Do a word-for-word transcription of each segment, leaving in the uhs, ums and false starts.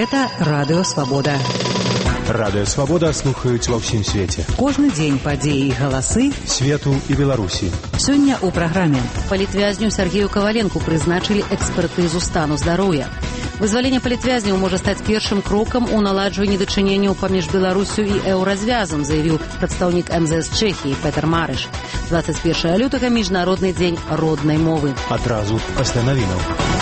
Гэта Радыё Свабода. Радыё Свабода слухаюць ва ўсім свеце. Кожны дзень падзеі і галасы свету і Беларусі. Сёння ў праграме. Палітвязню Сергею Коваленку прызначылі экспертызу стану здароўя. Вызваленне палітвязняў можа стаць першым крокам у наладжванні дачыненняў паміж Беларусю і еўразвязам, заявіў прадстаўнік эм зэ эс Чэхіі Петр Марыш. дваццаць першага лютага міжнародны дзень роднай мовы. Адразу пасля навінаў.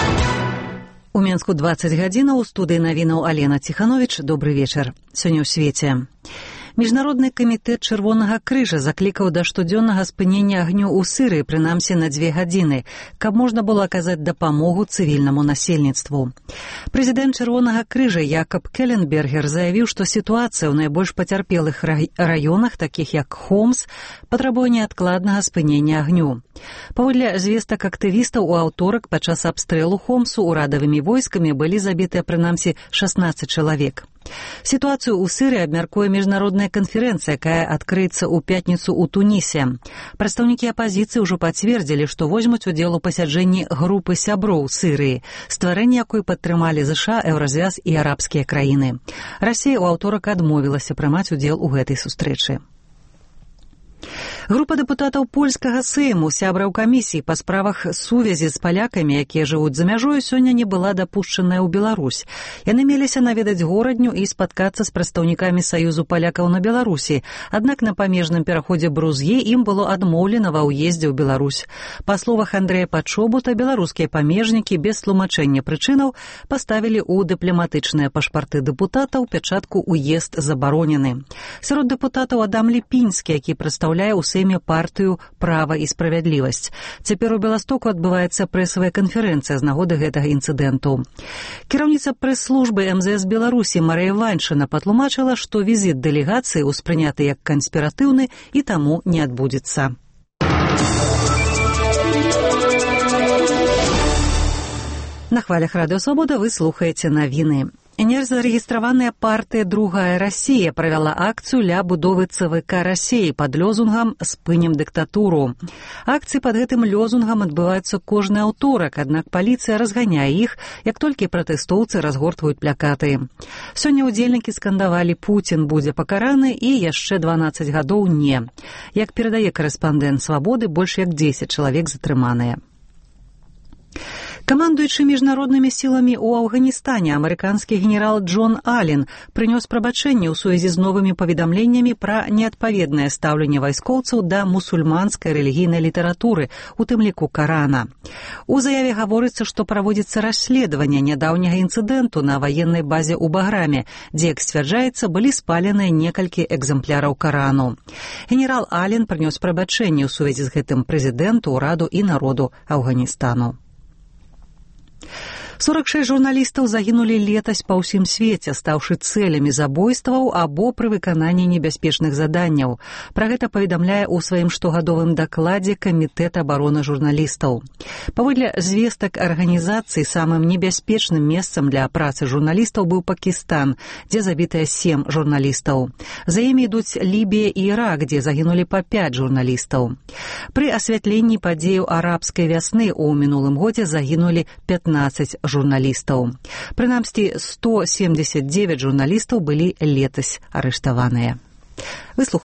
У Менску дваццаць гадзінаў, у студыі навінаў Алена Ціхановіч. Добры вечар. Сёння ў свеце. Міжнародны камітэт Чырвонага крыжа заклікаў да штодзённага спынення агню ў Сірыі, прынамсі на дзве гадзіны, каб можна было аказаць дапамогу цывільнаму насельніцтву. Прэзідэнт Чырвонага крыжа Якаб Келленбергер заявіў, што сітуацыя ў найбольш пацярпелых раёнах, такіх як Хомс, патрабуе неадкладнага спынення агню. Паводле звестак актывістаў, у аўторак падчас абстрэлу Хомсу урадавымі войскамі былі забітыя прынамсі шаснаццаць чалавек. Сітуацыю ў Сірыі абмяркуе міжнародная канферэнцыя, якая адкрыецца ў пятніцу ў Тунісе. Прадстаўнікі апазіцыі ўжо пацвердзілі, што возьмуць удзел у пасяджэнні групы сяброў Сірыі, стварэнне якой падтрымалі ЗША, Еўразвяз і арабскія краіны. Расія ў аўторак адмовілася прымаць удзел у гэтай сустрэчы. Група дэпутатаў польскага сейму, сябраў камісіі па справах сувязі з палякамі, якія жывуць за мяжою, сёння не была дапушчаная ў Беларусь. Яны меліся наведаць горадню і спаткацца з прадстаўнікамі Саюзу палякаў на Беларусі, аднак на памежным пераходзе Брузье ім было адмоўлена ва ўездзе ў Беларусь. Па словах Андрэя Пачобута, беларускія памежнікі без тлумачэння прычынаў паставілі ў дыпламатычныя пашпарты дэпутатаў пячатку «Уезд забаронены». Сярод дэпутатаў Адам Ліпінскі, які прадстаўляе ў Сейме партыю «Права і справядлівасць». Цяпер у Беластоку адбываецца прэсавая канферэнцыя з нагоды гэтага інцыдэнту. Кіраўніца прэс-службы эм зэ эс Беларусі Марыя Ваньшына патлумачыла, што візіт дэлегацыі ўспрыняты як канспіратыўны і таму не адбудзецца. На хвалях Радыё Свабода вы слухаеце навіны. Незарэгістраваная партыя «Другая Расія» правяла акцыю ля будовы цэ вэ ка Расіі пад лёзунгам «Спынім дыктатуру». Акцыі пад гэтым лёзунгам адбываюцца кожны аўторак, аднак паліцыя разганяе іх, як толькі пратэстоўцы разгортваюць плакаты. Сёння ўдзельнікі скандавалі «Пуцін будзе пакараны» і яшчэ дванаццаць гадоў «не». Як перадае карэспандэнт «Свабоды», больш як дзесяць чалавек затрыманыя. Камандуючы міжнароднымі сіламі ў Афганістане, амерыканскі генерал Джон Аллен прынёс прабачэнне ў сувязі з новымі паведамленнямі пра неадпаведнае стаўленне вайскоўцаў да мусульманскай рэлігійнай літаратуры, у тым ліку Карана. У заяве гаворыцца, што праводзіцца расследаванне нядаўняга інцыдэнту на ваеннай базе ў Баграме, дзе, як сцвярджаецца, былі спаленыя некалькі экземпляраў Карану. Генерал Аллен прынёс прабачэнне ў сувязі з гэтым прэзідэнту, ураду і народу Афганістану. сорак шэсць журналістаў загінулі летась па ўсім свеце, стаўшы цэлямі забойстваў або пры выкананні небяспечных заданняў. Пра гэта паведамляе ў сваім штогадовым дакладзе Камітэт абароны журналістаў. Паводле звестак арганізацыі, самым небяспечным месцам для працы журналістаў быў Пакістан, дзе забітыя сем журналістаў. За імі ідуць Лібія і Ірак, дзе загінулі па пяць журналістаў. Пры асвятленні падзеяў арабскай вясны ў мінулым годзе загінулі пятнаццаць журналістаў. Прынамсі, сто семдзесят дзевяць журналістаў былі летась арыштаваныя.